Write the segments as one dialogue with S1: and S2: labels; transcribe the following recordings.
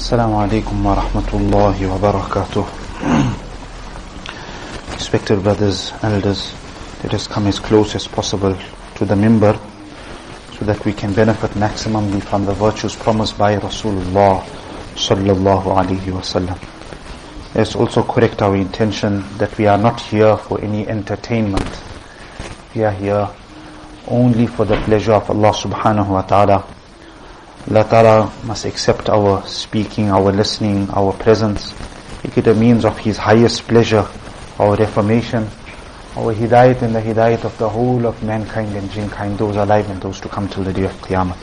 S1: Assalamu alaikum wa rahmatullahi wa barakatuh. Respected brothers, elders, let us come as close as possible to the minbar so that we can benefit maximally from the virtues promised by Rasulullah sallallahu alaihi wasallam. Let's also correct our intention that we are not here for any entertainment. We are here only for the pleasure of Allah subhanahu wa ta'ala. Allah Ta'ala must accept our speaking, our listening, our presence. Make it a means of His highest pleasure, our reformation, our hidayat and the hidayat of the whole of mankind and jinnkind, those alive and those to come till the day of Qiyamah.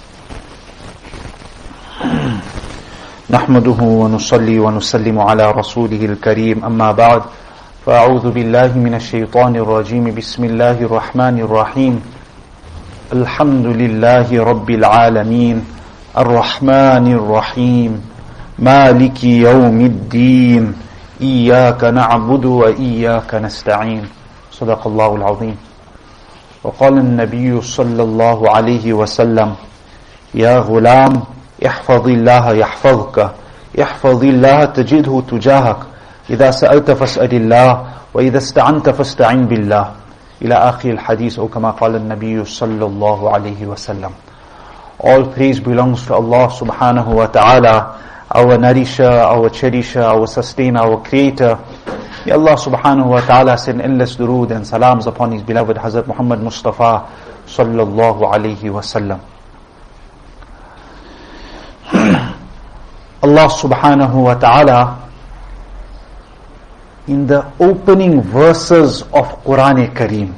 S1: نحمده ونصلي ونسلم على رسوله الكريم أما بعد فأعوذ بالله من الشيطان الرجيم بسم الله الرحمن الرحيم الحمد لله رب العالمين الرحمن الرحيم مالك يوم الدين إياك نعبد وإياك نستعين صدق الله العظيم. وقال النبي صلى الله عليه وسلم يا غلام احفظ الله يحفظك احفظ الله تجده تجاهك إذا سألت فاسأل الله وإذا استعنت فاستعن بالله إلى آخر الحديث أو كما قال النبي صلى الله عليه وسلم. All praise belongs to Allah subhanahu wa ta'ala, our nourisher, our cherisher, our sustainer, our creator. May Allah subhanahu wa ta'ala send endless durood and salams upon His beloved Hazrat Muhammad Mustafa sallallahu alayhi wa sallam. Allah subhanahu wa ta'ala in the opening verses of Quran-e-Kareem,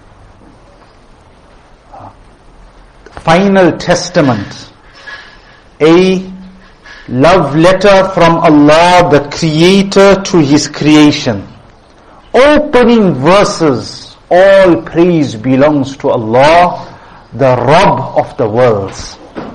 S1: final testament, a love letter from Allah the Creator to His creation. Opening verses, all praise belongs to Allah, the Rabb of the worlds.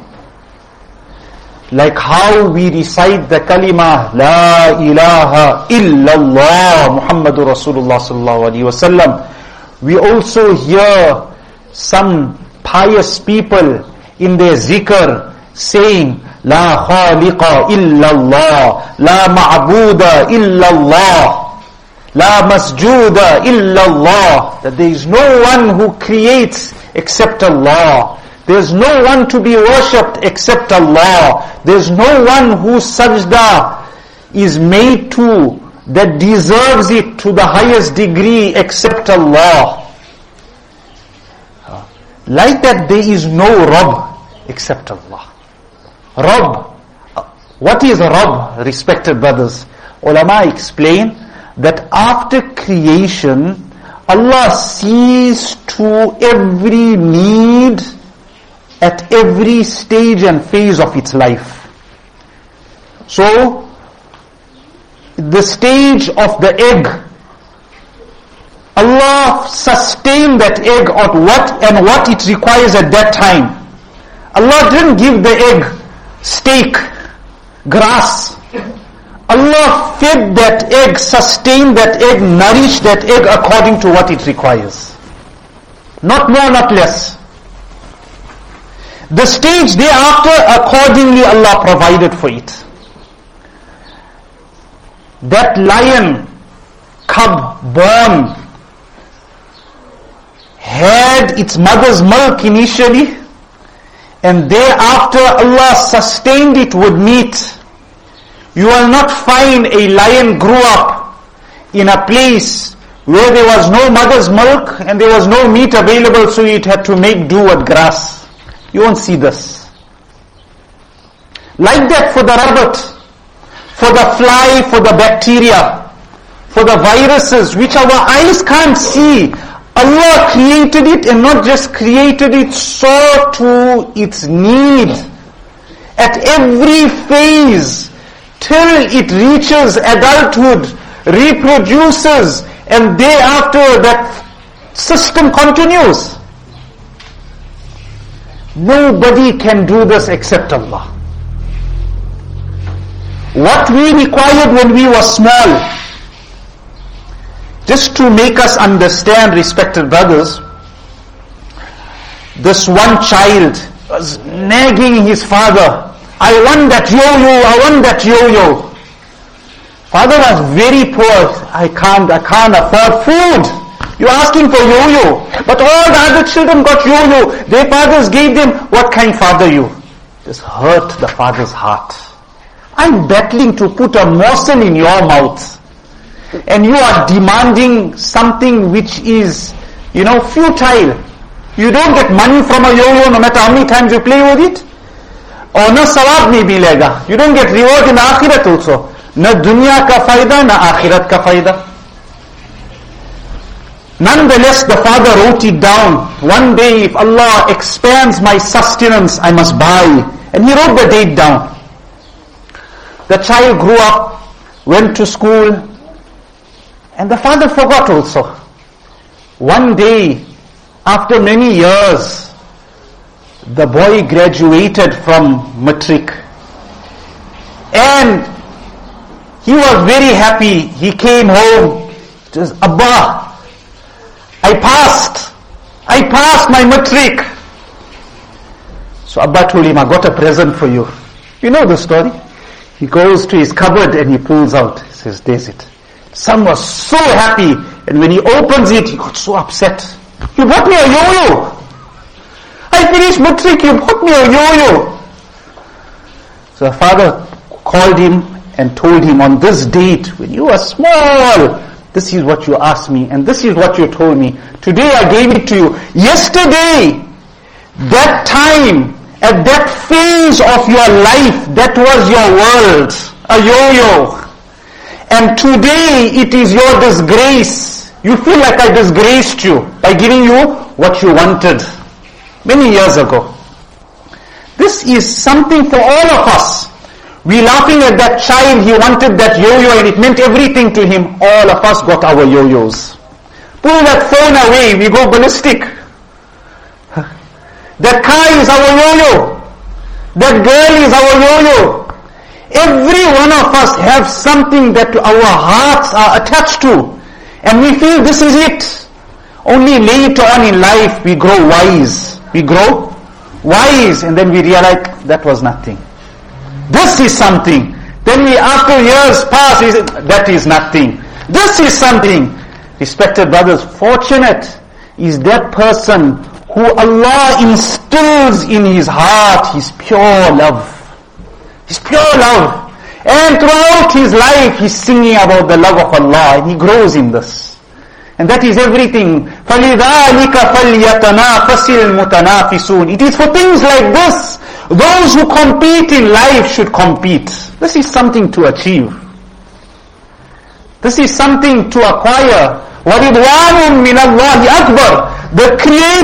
S1: Like how we recite the kalima La ilaha illallah Muhammadur Rasulullah sallallahu alaihi wasallam, we also hear some pious people in their zikr saying La khaliqa illallah, La ma'buda illallah, La masjuda illallah, that there is no one who creates except Allah. There is no one to be worshipped except Allah. There is no one whose sajda is made to that deserves it to the highest degree except Allah. Like that, there is no Rabb except Allah. Rabb. What is Rabb, respected brothers? Ulama explain that after creation, Allah sees to every need at every stage and phase of its life. So, the stage of the egg, Allah sustained that egg at what it requires at that time. Allah didn't give the egg steak, grass. Allah fed that egg, sustained that egg, nourished that egg according to what it requires. Not more, not less. The stage thereafter, accordingly Allah provided for it. That lion, cub born, had its mother's milk initially, and thereafter Allah sustained it with meat. You will not find a lion grew up in a place where there was no mother's milk and there was no meat available, so it had to make do with grass. You won't see this. Like that for the rabbit, for the fly, for the bacteria, for the viruses which our eyes can't see, Allah created it, and not just created it, saw to its need at every phase till it reaches adulthood, reproduces, and thereafter that system continues. Nobody can do this except Allah. What we required when we were small, just to make us understand, respected brothers, this one child was nagging his father I want that yo-yo, I want that yo-yo. Father was very poor. I can't afford food. You're asking for yo-yo. But all the other children got yo-yo. Their fathers gave them. What kind father you? This hurt the father's heart. I'm battling to put a morsel in your mouth. And you are demanding something which is, futile. You don't get money from a yo-yo no matter how many times you play with it. Or na sawab nahi milega. You don't get reward in the akhirat also. Na dunya ka fayda, na akhirat ka fayda. Nonetheless, the father wrote it down. One day, if Allah expands my sustenance, I must buy. And he wrote the date down. The child grew up, went to school, and the father forgot also. One day, after many years, the boy graduated from matric. And he was very happy. He came home. Just, Abba, I passed my matric. So Abba told him, I got a present for you. You know the story. He goes to his cupboard and he pulls out. He says, there's it. Son was so happy. And when he opens it, he got so upset. You bought me a yo-yo. I finished matric, you bought me a yo-yo. So the father called him and told him, on this date, when you were small, this is what you asked me and this is what you told me. Today I gave it to you. Yesterday, that time, at that phase of your life, that was your world, a yo-yo. And today it is your disgrace. You feel like I disgraced you by giving you what you wanted many years ago. This is something for all of us. We laughing at that child, he wanted that yo-yo and it meant everything to him. All of us got our yo-yos. Pull that phone away, we go ballistic. That car is our yo-yo. That girl is our yo-yo. Every one of us have something that our hearts are attached to. And we feel this is it. Only later on in life we grow wise. We grow wise and then we realize that was nothing. This is something. Then we, after years pass, we say, that is nothing. This is something. Respected brothers, fortunate is that person who Allah instills in his heart his pure love. His pure love. And throughout his life he's singing about the love of Allah and he grows in this. And that is everything. فَلِذَلِكَ فَلْيَتَنَافَسِ الْمُتَنَافِسُونَ. It is for things like this. Those who compete in life should compete. This is something to achieve. This is something to acquire. وَرِضْوَانٌ مِّنَ اللَّهِ أَكْبَرُ. The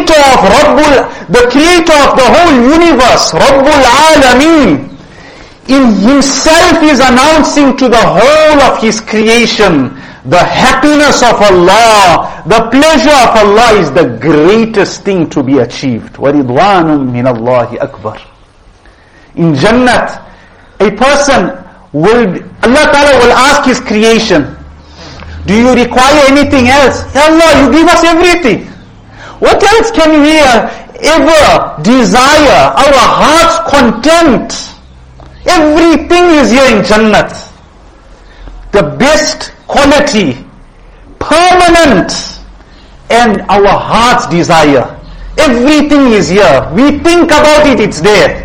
S1: creator of the whole universe, Rabbul Alameen, in himself is announcing to the whole of his creation, the happiness of Allah, the pleasure of Allah is the greatest thing to be achieved. وَرِضْوَانٌ مِّنَ اللَّهِ أَكْبَرُ. In Jannat, a person Allah Ta'ala will ask his creation, do you require anything else? Ya Allah, you give us everything. What else can we ever desire? Our heart's content. Everything is here in Jannat. The best quality, permanent, and our heart's desire. Everything is here. We think about it, it's there.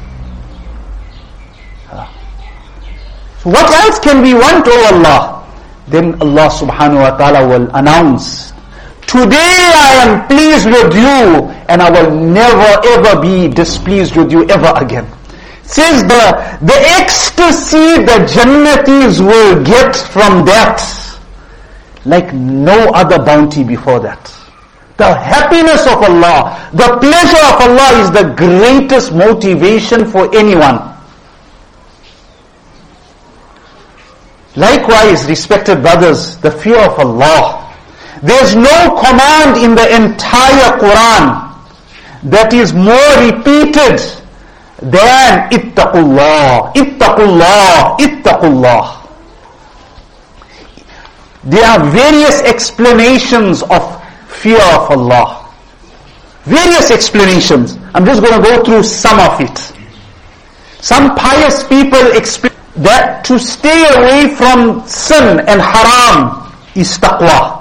S1: So what else can we want, oh Allah? Then Allah subhanahu wa ta'ala will announce, today I am pleased with you and I will never ever be displeased with you ever again. Says the ecstasy the Jannatis will get from that, like no other bounty before that. The happiness of Allah, the pleasure of Allah is the greatest motivation for anyone. Likewise, respected brothers, the fear of Allah. There's no command in the entire Quran that is more repeated than ittaqullah, ittaqullah, ittaqullah. There are various explanations of fear of Allah. Various explanations. I'm just going to go through some of it. Some pious people explain that to stay away from sin and haram is taqwa.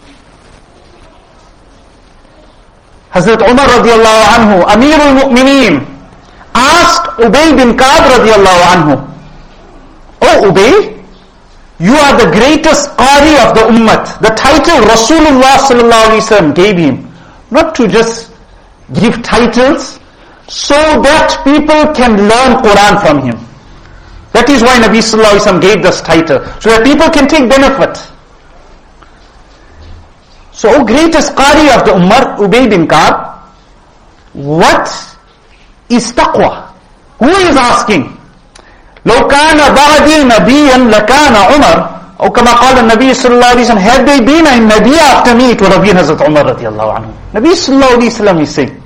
S1: Hazrat Umar radiallahu anhu, Amirul Mu'mineen, asked Ubay bin Ka'b radiallahu anhu, "Oh Ubay, you are the greatest qari of the ummah." The title Rasulullah sallallahu alaihi wasallam gave him, not to just give titles, so that people can learn Quran from him. That is why Nabi sallallahu alaihi wasallam gave this title, so that people can take benefit. So, O greatest qari of the ummah, Ubay bin Ka'b, what is taqwa? Who is asking? لو كان بعدي نبيا لكان عمر, or كما قال النبي صلى الله عليه وسلم, had they been a Nabi after me, it would have been Hazrat Umar radiallahu anhu. Nabi sallallahu alaihi wasallam is saying.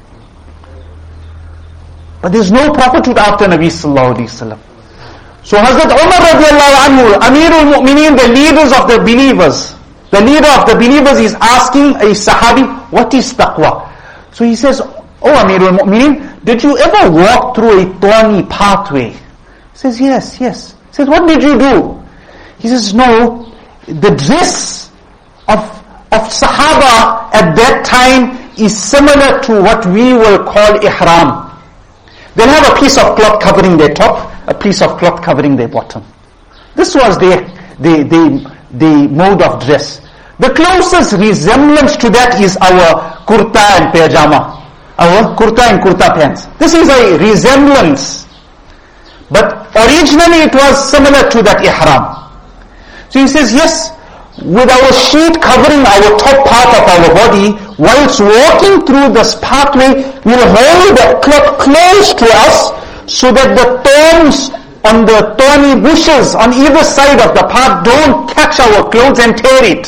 S1: But there is no prophethood after Nabi sallallahu alaihi wasallam. So Hazrat Umar radiallahu anhu, Amirul Mu'mineen, the leaders of the believers, the leader of the believers is asking a Sahabi, what is taqwa? So he says, "Oh Amirul Mu'mineen, did you ever walk through a thorny pathway?" He says, yes. He says, "What did you do?" He says, "No, the dress of Sahaba at that time is similar to what we will call ihram. They'll have a piece of cloth covering their top, a piece of cloth covering their bottom. This was the mode of dress. The closest resemblance to that is our kurta and pajama, our kurta and kurta pants. This is a resemblance. But originally it was similar to that ihram." So he says, yes, with our sheet covering our top part of our body, whilst walking through this pathway, we'll hold the cloth close to us so that the thorns on the thorny bushes on either side of the path don't catch our clothes and tear it.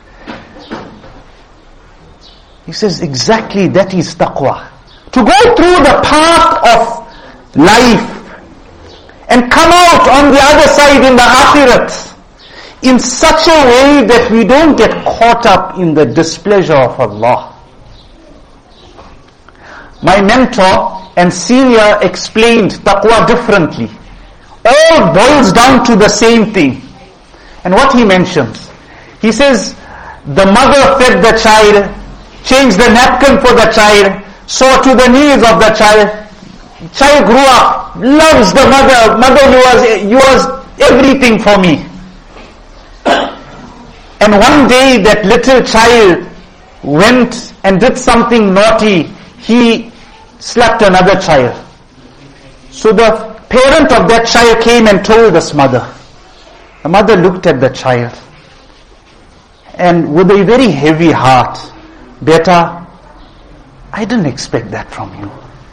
S1: He says, exactly that is taqwa. To go through the path of life and come out on the other side in the akhirat in such a way that we don't get caught up in the displeasure of Allah. My mentor and senior explained taqwa differently. All boils down to the same thing. And what he mentions, he says, the mother fed the child, changed the napkin for the child, saw to the needs of the child. Child grew up, loves the mother. Mother, you was everything for me. And one day that little child went and did something naughty. He slapped another child. So the parent of that child came and told this mother. The mother looked at the child and with a very heavy heart, "Beta, I didn't expect that from you."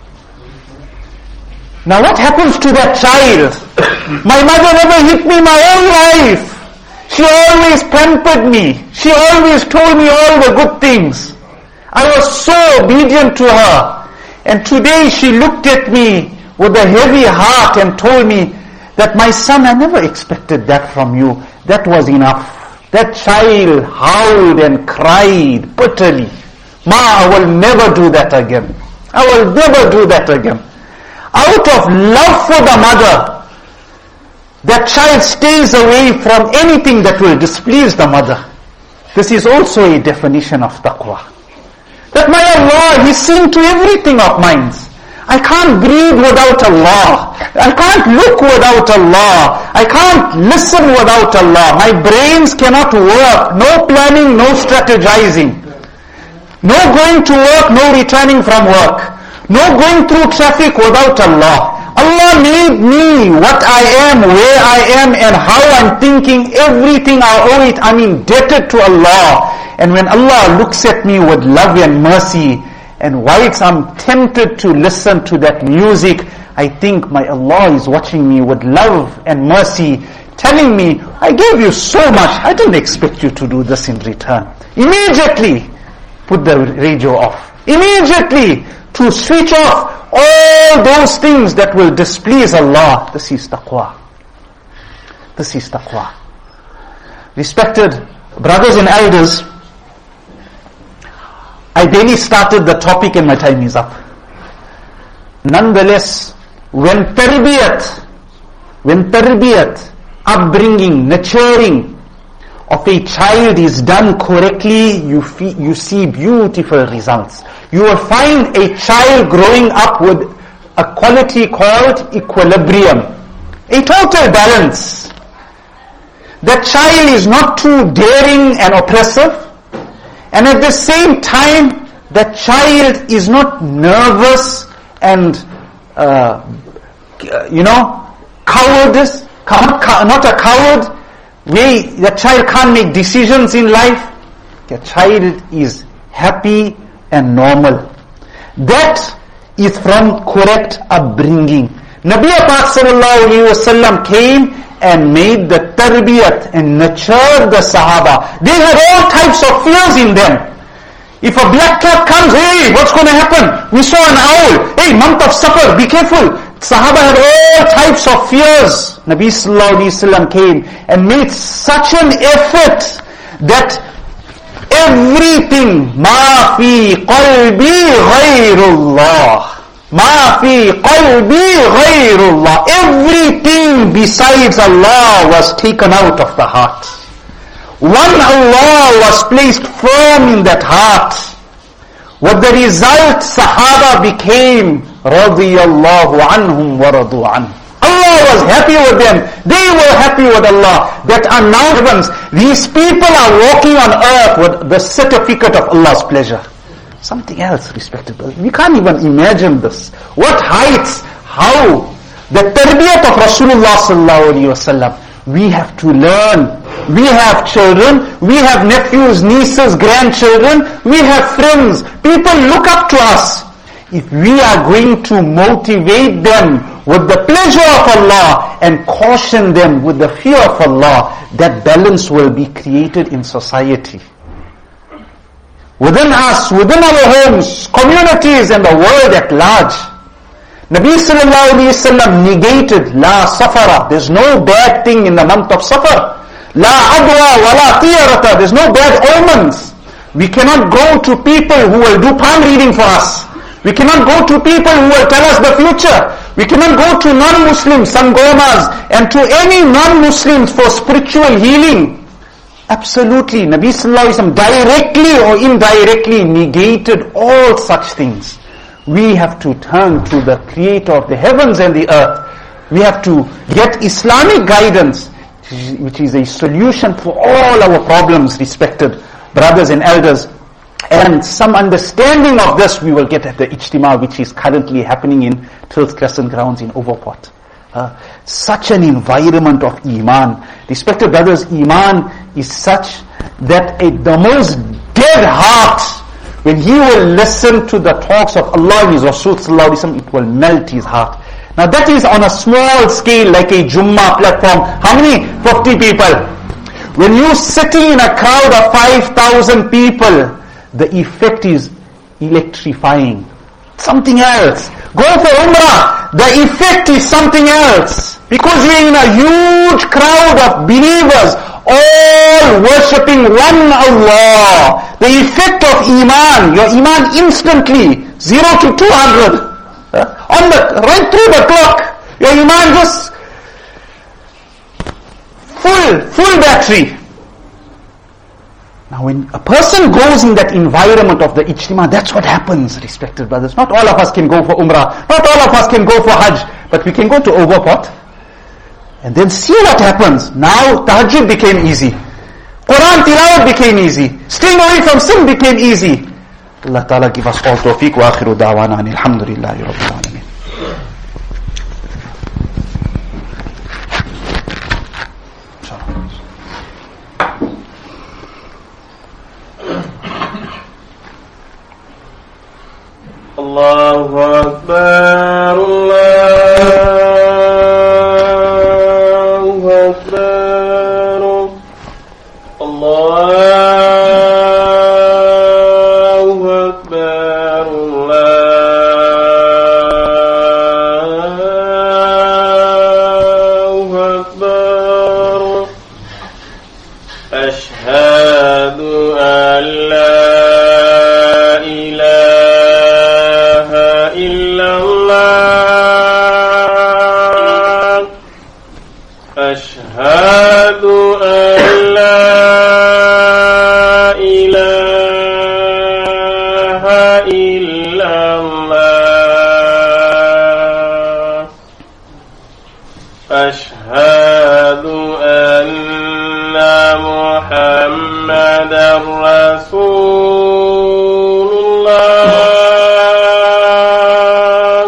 S1: Now what happens to that child? "My mother never hit me my whole life. She always pampered me. She always told me all the good things. I was so obedient to her. And today she looked at me with a heavy heart and told me that, my son, I never expected that from you. That was enough." That child howled and cried bitterly. "Ma, I will never do that again. I will never do that again." Out of love for the mother, that child stays away from anything that will displease the mother. This is also a definition of taqwa. That my Allah, He's seen to everything of mine. I can't breathe without Allah. I can't look without Allah. I can't listen without Allah. My brains cannot work. No planning, no strategizing. No going to work, no returning from work. No going through traffic without Allah. Allah made me what I am, where I am, and how I'm thinking. Everything I owe it. I'm indebted to Allah. And when Allah looks at me with love and mercy, and whilst I'm tempted to listen to that music, I think my Allah is watching me with love and mercy, telling me, "I gave you so much. I didn't expect you to do this in return." Immediately put the radio off. Immediately to switch off all those things that will displease Allah. This is taqwa. This is taqwa. Respected brothers and elders, I barely started the topic and my time is up. Nonetheless, when tarbiyat, upbringing, nurturing of a child is done correctly, you see beautiful results. You will find a child growing up with a quality called equilibrium, a total balance. That child is not too daring and oppressive, and at the same time, that child is not nervous and cowardice, not a coward. The child can't make decisions in life. The child is happy and normal. That is from correct upbringing. Nabi Pak sallallahu alaihi wasallam came and made the tarbiyat and nurtured the Sahaba. They had all types of fears in them. If a black cat comes, hey, what's going to happen? We saw an owl. Hey, month of Safar, be careful. Sahaba had all types of fears. Nabi sallallahu alaihi wasallam came and made such an effort that everything, ma fi qalbi ghayrullah. Ma fi qalbi ghayrullah. Everything besides Allah was taken out of the heart. One Allah was placed firm in that heart. With the result, Sahaba became radiyallahu anhum wa radu anhu. Allah was happy with them. They were happy with Allah. That are now heavens. These people are walking on earth with the certificate of Allah's pleasure. Something else, respected brothers. We can't even imagine this. What heights, how? The tarbiyat of Rasulullah sallallahu alaihi wasallam. We have to learn. We have children, we have nephews, nieces, grandchildren, we have friends. People look up to us. If we are going to motivate them with the pleasure of Allah and caution them with the fear of Allah, that balance will be created in society. Within us, within our homes, communities and the world at large. Nabi sallallahu alayhi wa sallam negated la safara. There's no bad thing in the month of Safar. La adwa wa la tiyarata. There's no bad omens. We cannot go to people who will do palm reading for us. We cannot go to people who will tell us the future. We cannot go to non-Muslims, sangomas, and to any non-Muslims for spiritual healing. Absolutely. Nabi sallallahu alayhi wa sallam directly or indirectly negated all such things. We have to turn to the Creator of the heavens and the earth. We have to get Islamic guidance, which is a solution for all our problems, respected brothers and elders. And some understanding of this we will get at the Ijtima, which is currently happening in Tilth Crescent Grounds in Overport. Such an environment of Iman. Respected brothers, Iman is such that the most dead heart, when he will listen to the talks of Allah and His Rasul sallallahu alaihi wasallam, it will melt his heart. Now that is on a small scale, like a Jummah platform. How many? 50 people. When you sitting in a crowd of 5,000 people, the effect is electrifying. Something else. Go for Umrah. The effect is something else. Because we are in a huge crowd of believers, all worshipping one Allah. The effect of Iman, your Iman instantly, 0 to 200. Right through the clock, your Iman just full battery. Now when a person goes in that environment of the Ijtima, that's what happens, respected brothers. Not all of us can go for Umrah, not all of us can go for Hajj, but we can go to Overport and then see what happens. Now Tahajjud became easy. Quran Tilawat became easy. Staying away from sin became easy. Allah Ta'ala give us all tawfiq wa akhiru da'wana alhamdulillahi rabbil alameen.
S2: Allahu Akbar, Allahu Akbar, Allahu Akbar, أشهد أن لا إله إلا الله أشهد أن محمدا رسول الله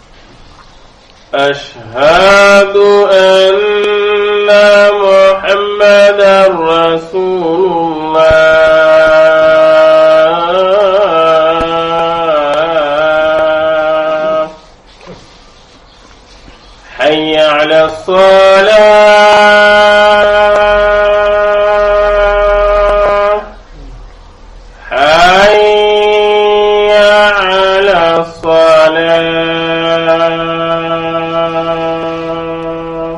S2: أشهد أن محمدا رسول الله حي على الصلاة حي على الصلاة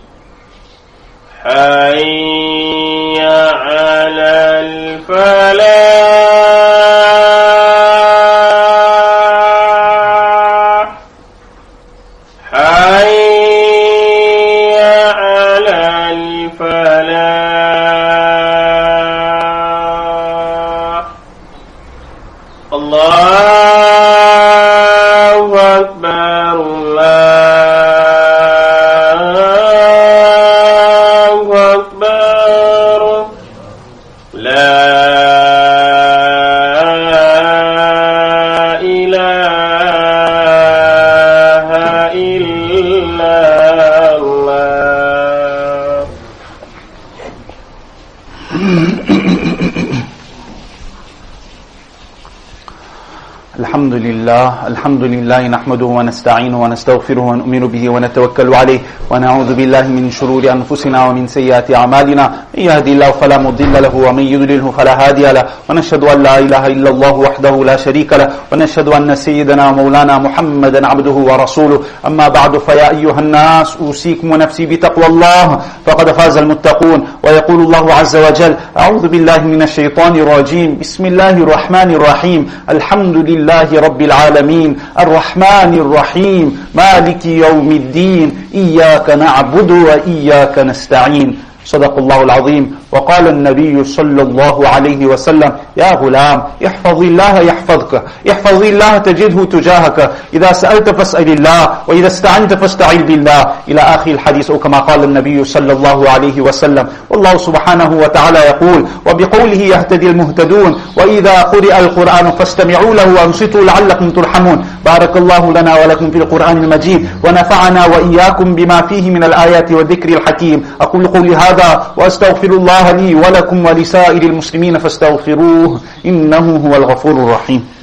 S2: حي على الفلاح حي على الفلاح الله أكبر الله أكبر لا إله إلا الله
S1: الحمد لله نحمده ونستعينه ونستغفره ونؤمن به ونتوكل عليه ونعوذ بالله من شرور أنفسنا ومن سيئات أعمالنا من يهدي الله فلا مضل له ومن يضلله فلا هادي له ونشهد أن لا إله إلا الله وحده لا شريك له ونشهد أن سيدنا ومولانا محمدا عبده ورسوله أما بعد فيا أيها الناس أوصيكم ونفسي بتقوى الله فقد فاز المتقون ويقول الله عز وجل أعوذ بالله من الشيطان الرجيم بسم الله الرحمن الرحيم الحمد لله رب العالمين الرحمن الرحيم مالك يوم الدين إياك نعبد وإياك نستعين صدق الله العظيم وقال النبي صلى الله عليه وسلم يا غلام احفظ الله يحفظك احفظ الله تجده تجاهك إذا سألت فاسأل الله وإذا استعنت فاستعن بالله إلى آخر الحديث أو كما قال النبي صلى الله عليه وسلم والله سبحانه وتعالى يقول وبقوله يهتدي المهتدون وإذا قرئ القرآن فاستمعوا له وانصتوا لعلكم ترحمون بارك الله لنا ولكم في القرآن المجيد ونفعنا وإياكم بما فيه من الآيات والذكر الحكيم أقول قولي هذا وأستغفر الله لي ولكم ولسائر المسلمين فاستغفروه إنه هو الغفور الرحيم